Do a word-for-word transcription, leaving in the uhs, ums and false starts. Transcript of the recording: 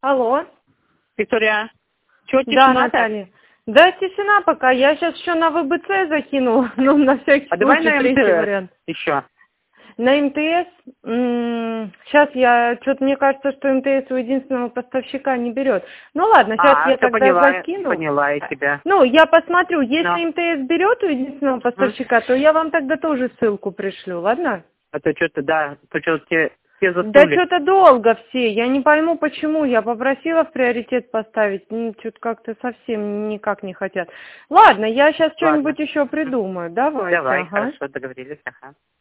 Алло. Виктория, что, Да, тишина? Наталья. Да, тишина пока. Я сейчас еще на вэ бэ цэ закину, ну, на всякий А давай случай, на третий эм тэ эс вариант. еще. На эм тэ эс? Сейчас я, что-то мне кажется, что эм тэ эс у единственного поставщика не берет. Ну ладно, сейчас А, я все тогда поняла, закину. поняла я тебя. Ну, я посмотрю, если Но. эм тэ эс берет у единственного поставщика, то я вам тогда тоже ссылку пришлю, ладно? А то что-то, да, то что-то те, те Да заснули. что-то долго все, я не пойму почему, я попросила в приоритет поставить, ну, что-то как-то совсем никак не хотят. Ладно, я сейчас Ладно. что-нибудь еще придумаю, давайте, Давай, ага. хорошо, договорились, ага.